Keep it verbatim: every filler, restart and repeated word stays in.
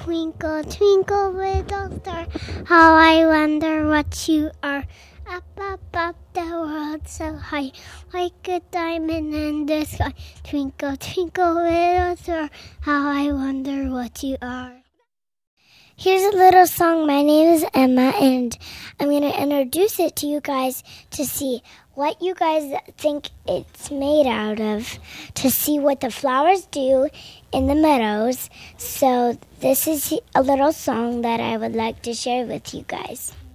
twinkle, twinkle, little star, how I wonder what you are. Up, up, up, the world so high, like a diamond in the sky. Twinkle, twinkle, little star, how I wonder what you are. Here's a little song. My name is Emma, and I'm going to introduce it to you guys to see what you guys think it's made out of, to see what the flowers do in the meadows. So this is a little song that I would like to share with you guys.